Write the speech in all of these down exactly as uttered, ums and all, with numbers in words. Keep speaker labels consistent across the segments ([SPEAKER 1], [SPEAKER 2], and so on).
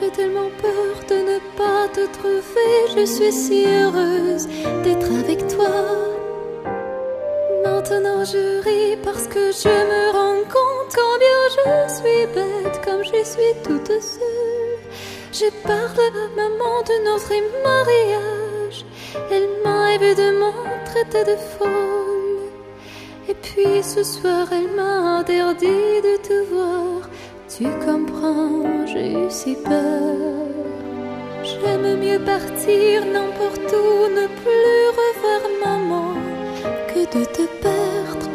[SPEAKER 1] j'ai tellement peur de ne pas te trouver. Je suis si heureuse d'être avec toi. Maintenant je ris parce que je me rends compte combien je suis bête, comme je suis toute seule. Je parle à maman de notre mariage. Elle m'a évidemment traité de folle. Et puis ce soir elle m'a interdit de te voir. Tu comprends, j'ai eu si peur. J'aime mieux partir n'importe où, ne plus revoir maman, que de te perdre.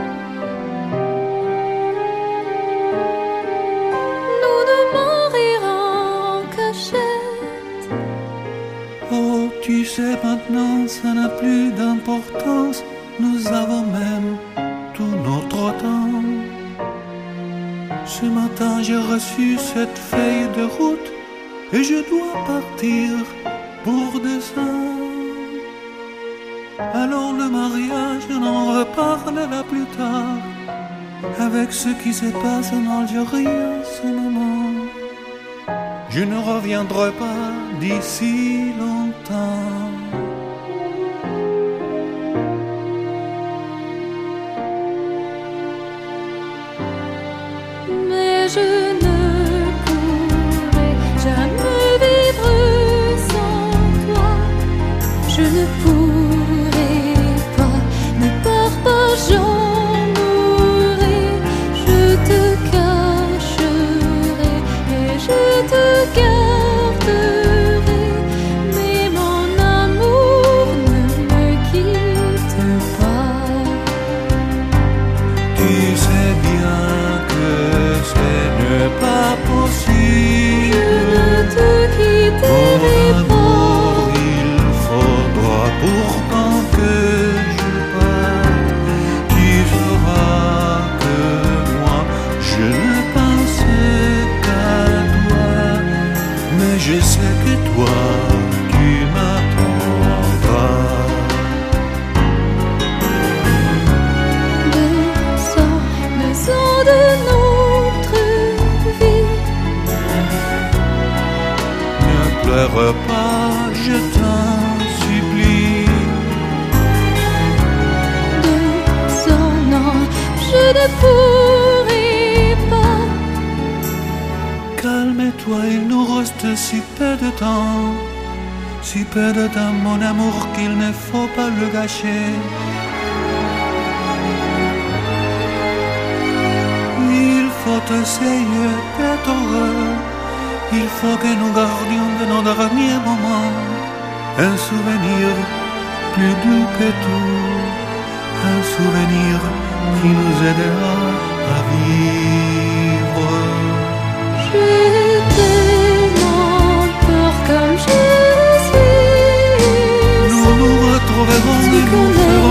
[SPEAKER 1] Nous nous morirons en cachette.
[SPEAKER 2] Oh, tu sais maintenant, ça n'a plus d'importance. Nous avons même tout notre temps. Ce matin, j'ai reçu cette feuille de route et je dois partir pour descendre. Alors le mariage, on en reparlera plus tard. Avec ce qui se passe en Algérie en ce moment, je ne reviendrai pas d'ici longtemps.
[SPEAKER 1] Mais je ne pourrai jamais vivre sans toi. Je ne pourrai pas, ne pars pas, j'en mourrai. Je te cacherai et je te garderai. Mais mon amour, ne me quitte pas.
[SPEAKER 2] Tu sais bien que ce n'est pas possible.
[SPEAKER 1] Je ne te quitterai
[SPEAKER 2] Mon
[SPEAKER 1] pas.
[SPEAKER 2] amour, il faudra pourtant que je parte. Tu sauras que moi, je ne pense qu'à toi. Mais je sais que toi, tu m'attendras.
[SPEAKER 1] Deux ans, deux ans de notre vie.
[SPEAKER 2] Ne pleure pas, je t'en supplie.
[SPEAKER 1] Deux ans, non, je ne pourrai pas.
[SPEAKER 2] Calme-toi, il nous reste si peu de temps. Si peu de temps, mon amour, qu'il ne faut pas le gâcher. Il faut essayer d'être heureux. Il faut que nous gardions de nos derniers moments un souvenir plus doux que tout. Un souvenir qui nous aidera à vivre.
[SPEAKER 1] J'ai tellement peur comme je suis.
[SPEAKER 2] Nous nous retrouverons
[SPEAKER 1] Ce
[SPEAKER 2] et nous
[SPEAKER 1] qu'on
[SPEAKER 2] ferons